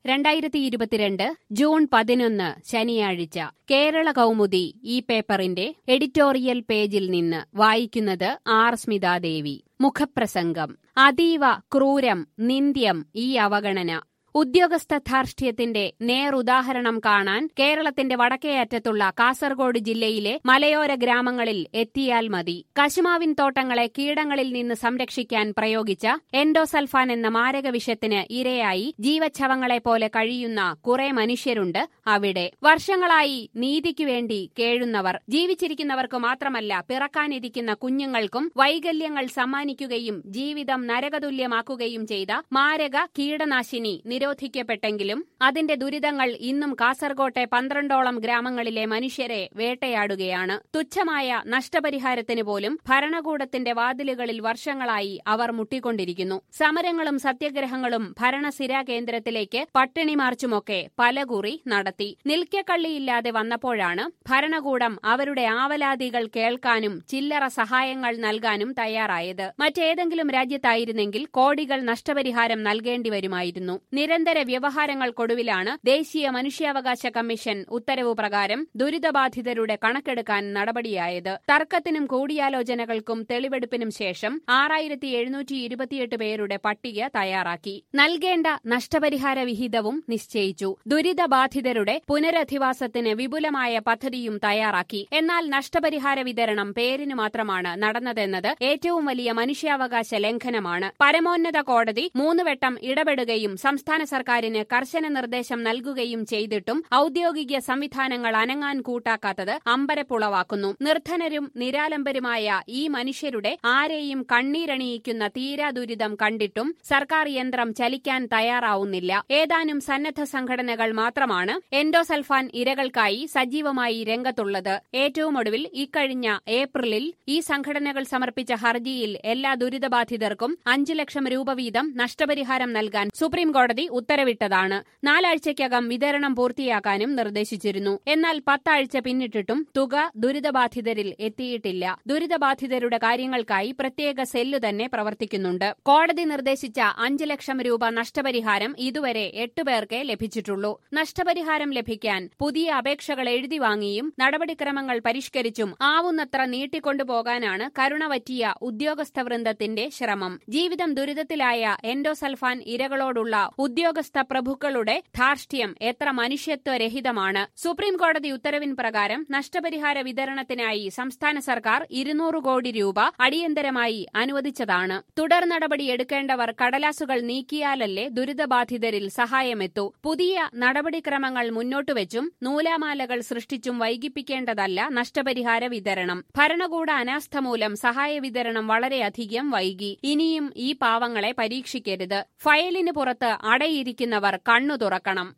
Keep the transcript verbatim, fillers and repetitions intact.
രണ്ടായിരത്തി ഇരുപത്തിരണ്ട് ജൂൺ പതിനൊന്ന് ശനിയാഴ്ച കേരള കൗമുദി ഈ പേപ്പറിന്റെ എഡിറ്റോറിയൽ പേജിൽ നിന്ന് വായിക്കുന്നത് ആർ സ്മിതാദേവി. മുഖപ്രസംഗം. അതീവ ക്രൂരം, നിന്ദ്യം ഈ അവഗണന. ഉദ്യോഗസ്ഥ ധാർഷ്ട്യത്തിന്റെ നേറുദാഹരണം കാണാൻ കേരളത്തിന്റെ വടക്കേയറ്റത്തുള്ള കാസർഗോഡ് ജില്ലയിലെ മലയോര ഗ്രാമങ്ങളിൽ എത്തിയാൽ മതി. കശുമാവിൻ തോട്ടങ്ങളെ കീടങ്ങളിൽ നിന്ന് സംരക്ഷിക്കാൻ പ്രയോഗിച്ച എൻഡോസൾഫാൻ എന്ന മാരകവിഷത്തിന് ഇരയായി ജീവച്ഛവങ്ങളെപ്പോലെ കഴിയുന്ന കുറെ മനുഷ്യരുണ്ട് അവിടെ. വർഷങ്ങളായി നീതിക്കു വേണ്ടി കേഴുന്നവർ. ജീവിച്ചിരിക്കുന്നവർക്കു മാത്രമല്ല, പിറക്കാനിരിക്കുന്ന കുഞ്ഞുങ്ങൾക്കും വൈകല്യങ്ങൾ സമ്മാനിക്കുകയും ജീവിതം നരകതുല്യമാക്കുകയും ചെയ്ത മാരക കീടനാശിനി നിരോധിക്കപ്പെട്ടെങ്കിലും അതിന്റെ ദുരിതങ്ങൾ ഇന്നും കാസർകോട്ടെ പന്ത്രണ്ടോളം ഗ്രാമങ്ങളിലെ മനുഷ്യരെ വേട്ടയാടുകയാണ്. തുച്ഛമായ നഷ്ടപരിഹാരത്തിന് പോലും ഭരണകൂടത്തിന്റെ വാതിലുകളിൽ വർഷങ്ങളായി അവർ മുട്ടിക്കൊണ്ടിരിക്കുന്നു. സമരങ്ങളും സത്യഗ്രഹങ്ങളും ഭരണസിരാ കേന്ദ്രത്തിലേക്ക് പട്ടിണി മാർച്ചുമൊക്കെ പലകുറി നടത്തി. നിൽക്കക്കള്ളിയില്ലാതെ വന്നപ്പോഴാണ് ഭരണകൂടം അവരുടെ ആവലാതികൾ കേൾക്കാനും ചില്ലറ സഹായങ്ങൾ നൽകാനും തയ്യാറായത്. മറ്റേതെങ്കിലും രാജ്യത്തായിരുന്നെങ്കിൽ കോടികൾ നഷ്ടപരിഹാരം നൽകേണ്ടി വരുമായിരുന്നു. നിരന്തര വ്യവഹാരങ്ങൾക്കൊടുവിലാണ് ദേശീയ മനുഷ്യാവകാശ കമ്മീഷൻ ഉത്തരവ് പ്രകാരം ദുരിതബാധിതരുടെ കണക്കെടുക്കാൻ നടപടിയായത്. തർക്കത്തിനും കൂടിയാലോചനകൾക്കും തെളിവെടുപ്പിനും ശേഷം ആറായിരത്തി എഴുന്നൂറ്റി ഇരുപത്തിയെട്ട് പേരുടെ പട്ടിക തയ്യാറാക്കി. നൽകേണ്ട നഷ്ടപരിഹാര വിഹിതവും നിശ്ചയിച്ചു. ദുരിതബാധിതരുടെ പുനരധിവാസത്തിന് വിപുലമായ പദ്ധതിയും തയ്യാറാക്കി. എന്നാൽ നഷ്ടപരിഹാര വിതരണം പേരിനു മാത്രമാണ് നടന്നതെന്നത് ഏറ്റവും വലിയ മനുഷ്യാവകാശ ലംഘനമാണ്. പരമോന്നത കോടതി മൂന്നുവട്ടം ഇടപെടുകയും സംസ്ഥാന സർക്കാരിന് കർശന നിർദ്ദേശം നൽകുകയും ചെയ്തിട്ടും ഔദ്യോഗിക സംവിധാനങ്ങൾ അനങ്ങാൻ കൂട്ടാക്കാത്തത് അമ്പരപ്പുളവാക്കുന്നു. നിർധനരും നിരാലംബരുമായ ഈ മനുഷ്യരുടെ ആരെയും കണ്ണീരണിയിക്കുന്ന തീരാ ദുരിതം കണ്ടിട്ടും സർക്കാർ യന്ത്രം ചലിക്കാൻ തയ്യാറാവുന്നില്ല. ഏതാനും സന്നദ്ധ സംഘടനകൾ മാത്രമാണ് എൻഡോസൾഫാൻ ഇരകൾക്കായി സജീവമായി രംഗത്തുള്ളത്. ഏറ്റവും ഒടുവിൽ ഇക്കഴിഞ്ഞ ഏപ്രിലിൽ ഈ സംഘടനകൾ സമർപ്പിച്ച ഹർജിയിൽ എല്ലാ ദുരിതബാധിതർക്കും അഞ്ചു ലക്ഷം രൂപ വീതം നഷ്ടപരിഹാരം നൽകാൻ സുപ്രീം കോടതി ഉത്തരവിട്ടതാണ്. നാലാഴ്ചയ്ക്കകം വിതരണം പൂർത്തിയാക്കാനും നിർദ്ദേശിച്ചിരുന്നു. എന്നാൽ പത്താഴ്ച പിന്നിട്ടിട്ടും തുക ദുരിതബാധിതരിൽ എത്തിയിട്ടില്ല. ദുരിതബാധിതരുടെ കാര്യങ്ങൾക്കായി പ്രത്യേക സെല്ല് തന്നെ പ്രവർത്തിക്കുന്നുണ്ട്. കോടതി നിർദ്ദേശിച്ച അഞ്ചു ലക്ഷം രൂപ നഷ്ടപരിഹാരം ഇതുവരെ എട്ടു പേർക്കേ ലഭിച്ചിട്ടുള്ളൂ. നഷ്ടപരിഹാരം ലഭിക്കാൻ പുതിയ അപേക്ഷകൾ എഴുതി വാങ്ങിയും നടപടിക്രമങ്ങൾ പരിഷ്കരിച്ചും ആവുന്നത്ര നീട്ടിക്കൊണ്ടുപോകാനാണ് കരുണവറ്റിയ ഉദ്യോഗസ്ഥ വൃന്ദത്തിന്റെ ശ്രമം. ജീവിതം ദുരിതത്തിലായ എൻഡോസൾഫാൻ ഇരകളോടുള്ള ഉദ്യോഗസ്ഥ പ്രഭുക്കളുടെ ധാർഷ്ട്യം എത്ര മനുഷ്യത്വരഹിതമാണ്. സുപ്രീം കോടതി ഉത്തരവിൻ പ്രകാരം നഷ്ടപരിഹാര വിതരണത്തിനായി സംസ്ഥാന സർക്കാർ ഇരുന്നൂറ് കോടി രൂപ അടിയന്തരമായി അനുവദിച്ചതാണ്. തുടർ നടപടി എടുക്കേണ്ടവർ കടലാസുകൾ നീക്കിയാലല്ലേ ദുരിതബാധിതരിൽ സഹായമെത്തൂ. പുതിയ നടപടിക്രമങ്ങൾ മുന്നോട്ടുവച്ചും നൂലാമാലകൾ സൃഷ്ടിച്ചും വൈകിപ്പിക്കേണ്ടതല്ല നഷ്ടപരിഹാര വിതരണം. ഭരണകൂട അനാസ്ഥ മൂലം സഹായ വിതരണം വളരെയധികം വൈകി. ഇനിയും ഈ പാവങ്ങളെ പരീക്ഷിക്കരുത്. ഫയലിന് പുറത്ത് അടയിരിക്കുന്നവർ കണ്ണു തുറക്കണം.